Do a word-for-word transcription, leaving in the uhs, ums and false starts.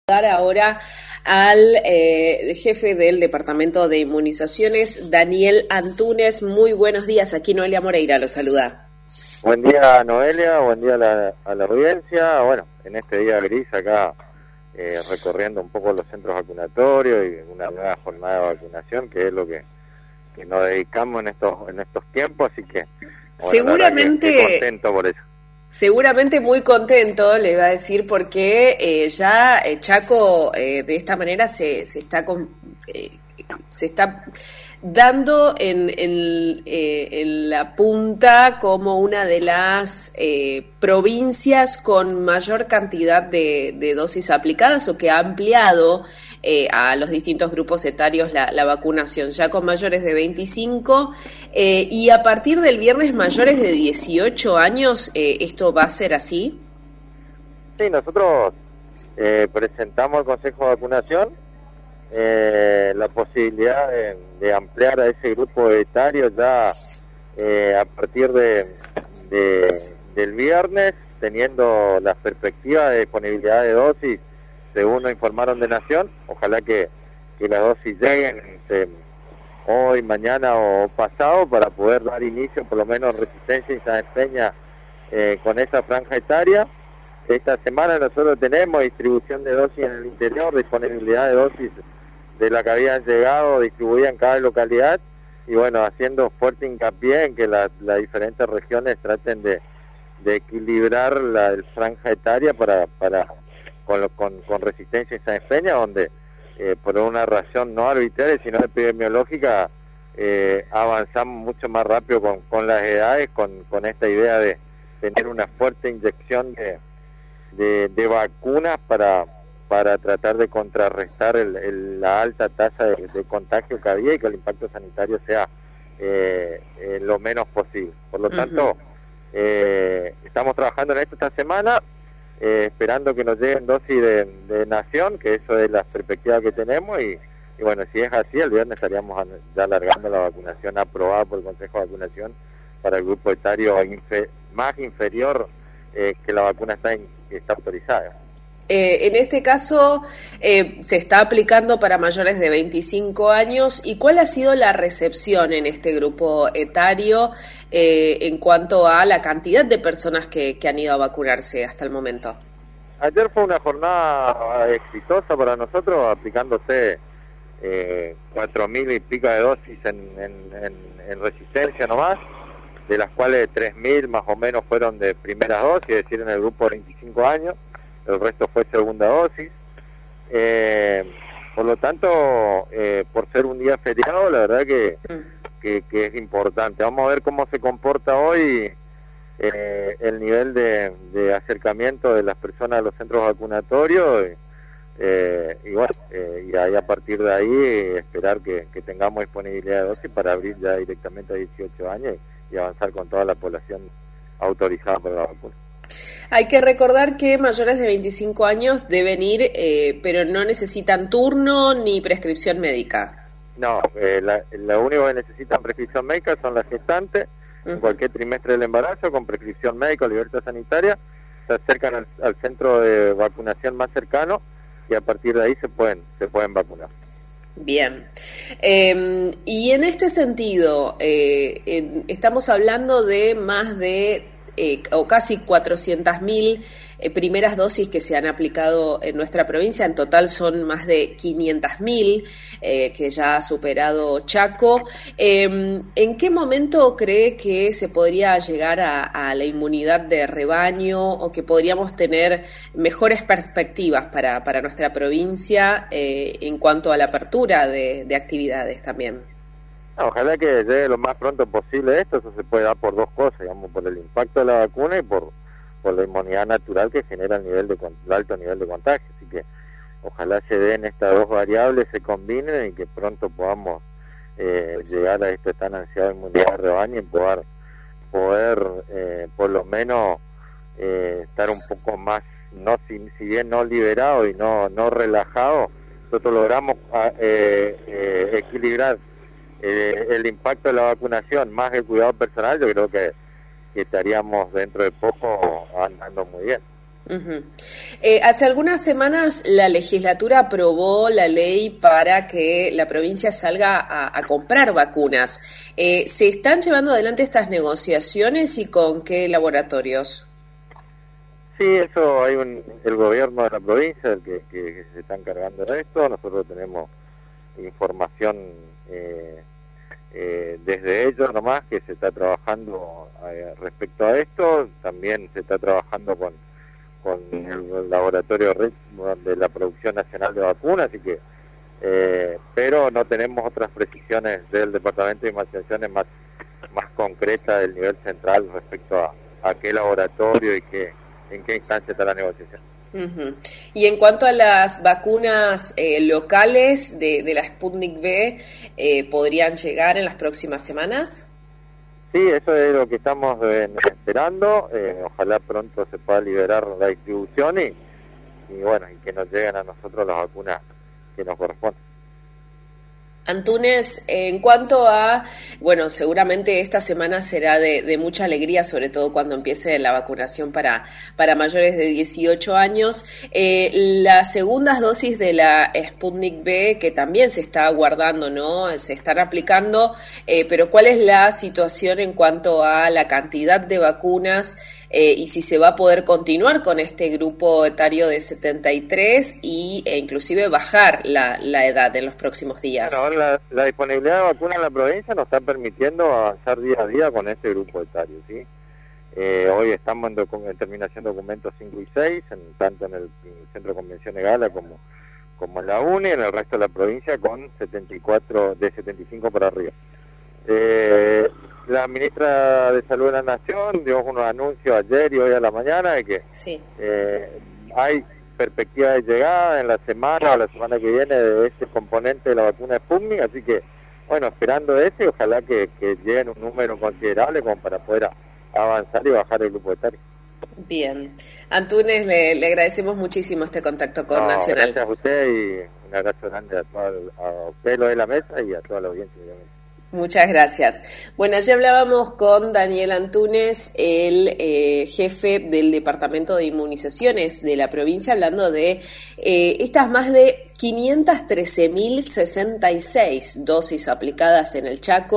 Dar ahora al eh, jefe del Departamento de Inmunizaciones, Daniel Antúnez. Muy buenos días, aquí Noelia Moreira lo saluda. Buen día, Noelia, buen día a la, a la audiencia. Bueno, en este día gris acá eh, recorriendo un poco los centros vacunatorios y una nueva jornada de vacunación, que es lo que, que nos dedicamos en estos en estos tiempos, así que bueno, seguramente que estoy contento por eso. Seguramente muy contento, le iba a decir, porque eh, ya eh, Chaco eh, de esta manera se, se está con, eh, se está dando en, en, eh, en la punta como una de las eh, provincias con mayor cantidad de, de dosis aplicadas, o que ha ampliado eh, a los distintos grupos etarios la, la vacunación, ya con mayores de veinticinco eh, y a partir del viernes mayores de dieciocho años. Eh, ¿esto va a ser así? Sí, nosotros eh, presentamos al Consejo de Vacunación Eh, la posibilidad de, de ampliar a ese grupo etario ya eh, a partir de, de del viernes, teniendo la perspectiva de disponibilidad de dosis, según nos informaron de Nación. Ojalá que, que las dosis lleguen este, hoy, mañana o pasado, para poder dar inicio por lo menos en Resistencia y San Peña eh, con esa franja etaria. Esta semana nosotros tenemos distribución de dosis en el interior, disponibilidad de dosis de la que habían llegado, distribuida en cada localidad, y bueno, haciendo fuerte hincapié en que las la diferentes regiones traten de, de equilibrar la el franja etaria para para con, lo, con, con Resistencia y San Peña, donde eh, por una razón no arbitraria, sino epidemiológica, eh, avanzamos mucho más rápido con, con las edades, con, con esta idea de tener una fuerte inyección de De, de vacunas para para tratar de contrarrestar el, el, la alta tasa de, de contagio que había y que el impacto sanitario sea eh, eh, lo menos posible. Por lo uh-huh. tanto, eh, estamos trabajando en esto esta semana, eh, esperando que nos lleguen dosis de, de Nación, que eso es la perspectiva que tenemos, y, y bueno, si es así, el viernes estaríamos ya alargando la vacunación aprobada por el Consejo de Vacunación para el grupo etario infe, más inferior eh, que la vacuna está in, está autorizada. Eh, en este caso eh, se está aplicando para mayores de veinticinco años. ¿Y cuál ha sido la recepción en este grupo etario eh, en cuanto a la cantidad de personas que, que han ido a vacunarse hasta el momento? Ayer fue una jornada exitosa para nosotros, aplicándose eh, cuatro mil y pico de dosis en, en, en, en Resistencia nomás, de las cuales tres mil más o menos fueron de primeras dosis, es decir, en el grupo de veinticinco años, el resto fue segunda dosis. Eh, por lo tanto, eh, por ser un día feriado, la verdad que, que, que es importante. Vamos a ver cómo se comporta hoy eh, el nivel de, de acercamiento de las personas a los centros vacunatorios, eh, y bueno, eh, y ahí a partir de ahí eh, esperar que, que tengamos disponibilidad de dosis para abrir ya directamente a dieciocho años y, y avanzar con toda la población autorizada para la vacuna. Hay que recordar que mayores de veinticinco años deben ir, eh, pero no necesitan turno ni prescripción médica. No, eh, la, lo único que necesitan prescripción médica son las gestantes, uh-huh. en cualquier trimestre del embarazo, con prescripción médica o libertad sanitaria, se acercan al, al centro de vacunación más cercano y a partir de ahí se pueden, se pueden vacunar. Bien, eh, y en este sentido, eh, en, estamos hablando de más de Eh, o casi cuatrocientas mil eh, primeras dosis que se han aplicado en nuestra provincia. En total son más de quinientas mil eh, que ya ha superado Chaco. Eh, ¿En qué momento cree que se podría llegar a, a la inmunidad de rebaño, o que podríamos tener mejores perspectivas para, para nuestra provincia eh, en cuanto a la apertura de, de actividades también? Ojalá que llegue lo más pronto posible esto. Eso se puede dar por dos cosas, digamos, por el impacto de la vacuna y por, por la inmunidad natural que genera el nivel de el alto nivel de contagio. Así que ojalá se den estas dos variables, se combinen y que pronto podamos eh, llegar a esta tan ansiada inmunidad de rebaño y poder, poder eh, por lo menos eh, estar un poco más, no si, si bien no liberado y no, no relajado, nosotros logramos eh, eh, equilibrar Eh, el impacto de la vacunación más el cuidado personal. Yo creo que, que estaríamos dentro de poco andando muy bien. Uh-huh. Eh, hace algunas semanas la legislatura aprobó la ley para que la provincia salga a, a comprar vacunas. Eh, ¿Se están llevando adelante estas negociaciones y con qué laboratorios? Sí, eso hay un, el gobierno de la provincia el que, que, que se está encargando de esto. Nosotros tenemos información eh, eh, desde ellos nomás que se está trabajando eh, respecto a esto. También se está trabajando con con el laboratorio de la Producción Nacional de Vacunas, así que eh, pero no tenemos otras precisiones del Departamento de Investigaciones más más concretas del nivel central respecto a, a qué laboratorio y qué en qué instancia está la negociación. Uh-huh. Y en cuanto a las vacunas eh, locales de, de la Sputnik V, eh, ¿podrían llegar en las próximas semanas? Sí, eso es lo que estamos eh, esperando. Eh, ojalá pronto se pueda liberar la distribución y, y bueno, y que nos lleguen a nosotros las vacunas que nos corresponden. Antúnez, en cuanto a, bueno, seguramente esta semana será de, de mucha alegría, sobre todo cuando empiece la vacunación para, para mayores de dieciocho años. Eh, las segundas dosis de la Sputnik V, que también se está guardando, ¿no? Se están aplicando, eh, pero ¿cuál es la situación en cuanto a la cantidad de vacunas eh, y si se va a poder continuar con este grupo etario de setenta y tres y, e inclusive bajar la, la edad en los próximos días? Bueno, la, la disponibilidad de vacunas en la provincia nos está permitiendo avanzar día a día con este grupo etario, ¿sí? Eh, hoy estamos en, docu- en terminación de documentos cinco y seis, en, tanto en el, en el Centro de Convenciones Gala como, como en la UNI, en el resto de la provincia con setenta y cuatro, de setenta y cinco para arriba. Eh, la ministra de Salud de la Nación dio unos anuncios ayer y hoy a la mañana de que sí. eh, hay perspectiva de llegada en la semana o la semana que viene de ese componente de la vacuna Sputnik, así que, bueno, esperando ese, ojalá que, que lleguen un número considerable como para poder a, avanzar y bajar el grupo etario. Bien. Antúnez, le, le agradecemos muchísimo este contacto con no, Nacional. Gracias a usted y un abrazo grande a, toda, a usted, lo de la mesa, y a toda la audiencia, obviamente. Muchas gracias. Bueno, ya hablábamos con Daniel Antúnez, el eh, jefe del Departamento de Inmunizaciones de la provincia, hablando de eh, estas más de quinientas trece mil sesenta y seis dosis aplicadas en el Chaco.